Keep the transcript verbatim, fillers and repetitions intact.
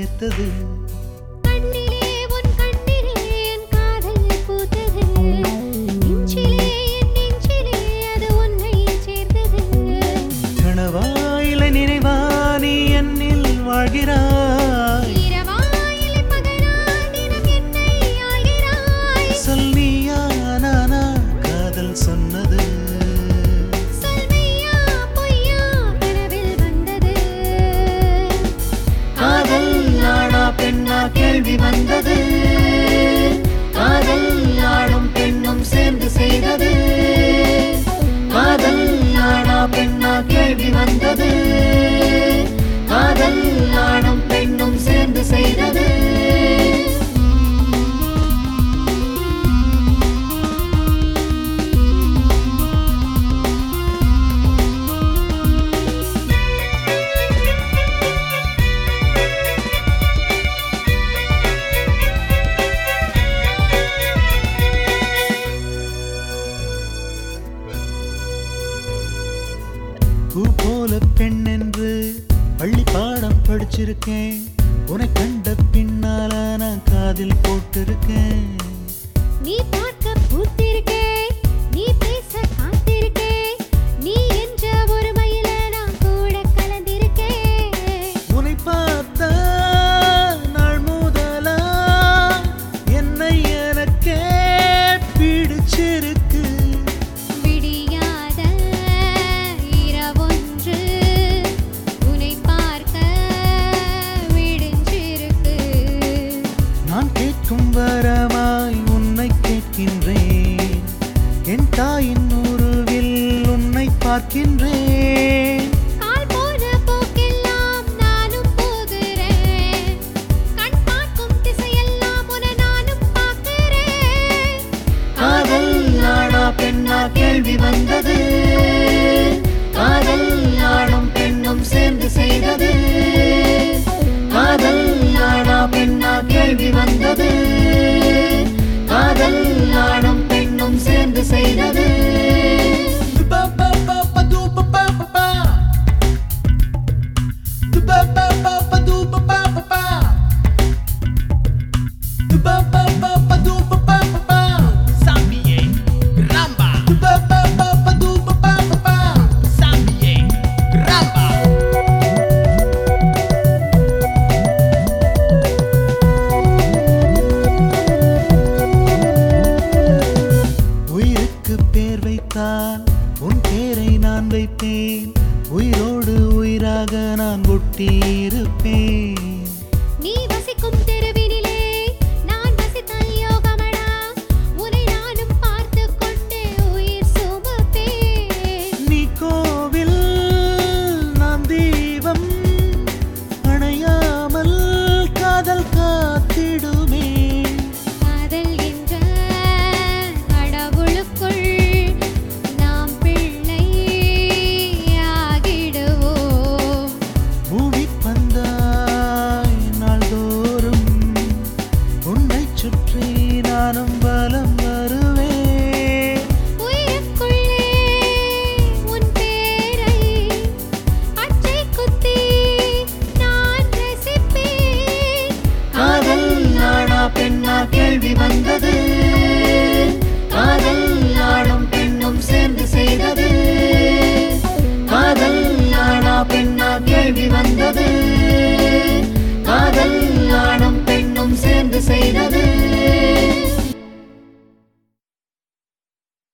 சேர்த்தது. கனவாயில நினைவா நீ என்னில் வாழ்கிறாய். சொல் நீயா நானா காதல் சொன்னது. காதல் ஆனா பெண்ணா கேள்வி வந்தது. காதல் ஆணும் பெண்ணும் சேர்ந்து செய்தது. காதல் ஆனா பெண்ணா கேள்வி வந்தது. காதல் ஆணும் பெண்ணும் சேர்ந்து செய்தது. பூ போல பெண் என்று பள்ளி பாடம் படிச்சிருக்கேன். உன்னை கண்ட பின்னால நான் காதில் போட்டிருக்கேன். நீ பார்க்க பூத்திருக்கே, நீ பேச காத்திருக்கே, நீ என்ற ஒரு மயில நான் கூட கலந்திருக்கேன். உன்னை பார்த்த நாள் முதலா என்னை எனக்கே பிடிச்சிருக்கு. விடியாத இரவொன்று உன்னை பார்க்க விடிஞ்சிருக்கு. நான் கேட்கும் வரமாய் உன்னை கேட்கின்றேன். என் தாயின் உருவில் உன்னை பார்க்கின்றேன். கால் போன போக்கெல்லாம் நானும் போகிறேன். கண் பார்க்கும் திசையெல்லாம் உன்னை நானும் பார்க்கிறேன். காதல் ஆனா பெண்ணா கேள்வி வந்தது. காதல் ஆணும் பெண்ணும் சேர்ந்து செய்தது. காதல் ஆனா பெண்ணா கேள்வி வந்தது. காதல் ஆணும் பெண்ணும் சேர்ந்து செய்தது. உயிருக்கு பேர் வைத்தால் உன் பேரை நான் வைப்பேன். உயிரோடு உயிராக நான் ஒட்டியிருப்பேன். நீ வசிக்கும் தெருவினிலே நான் வசித்தால் யோகமடா. உன்னை நானும் பார்த்து கொண்டே உயிர் சுமப்பேன். நீ கோவில் நான் தீபம் அணையாமல் காதல் காத்திடுமே. காதல் என்ற கடவுளுக்குள் நாம் பிள்ளை ஆகிடுவோம். பூமி பந்தாய் நாள்தோறும் உன்னை சுற்றி நானும் பலம் வருவேன். உயிருக்குள்ளே உன் பேரை அச்சை குத்தி நான் ரசிப்பேன். காதல் ஆனா பெண்ணா கேள்வி வந்தது. காதல் ஆணும் பெண்ணும் சேர்ந்து செய்தது. காதல் ஆனா பெண்ணா கேள்வி வந்தது.